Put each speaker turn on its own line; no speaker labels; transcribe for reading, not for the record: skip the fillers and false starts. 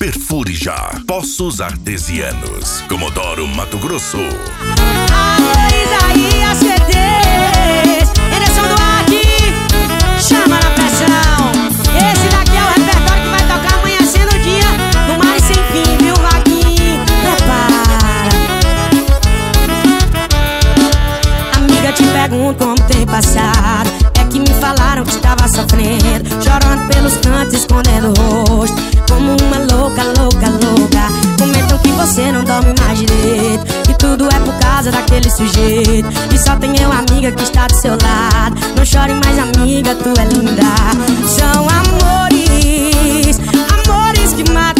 Perfure já. Poços Artesianos, Comodoro, Mato Grosso.
Isaías CDs, Anderson Duarte, chama na pressão. Esse daqui é o repertório que vai tocar amanhecendo o dia no mar e sem fim, viu, Vaguinho? Prepara. Amiga, te pergunto como tem passado. É que me falaram que estava sofrendo, chorando pelos cantos, escondendo o rosto, como uma louca, louca, louca. Comentam que você não dorme mais direito, e tudo é por causa daquele sujeito. E só tem eu, amiga, que está do seu lado. Não chore mais, amiga, tu é linda. São amores, amores que matam.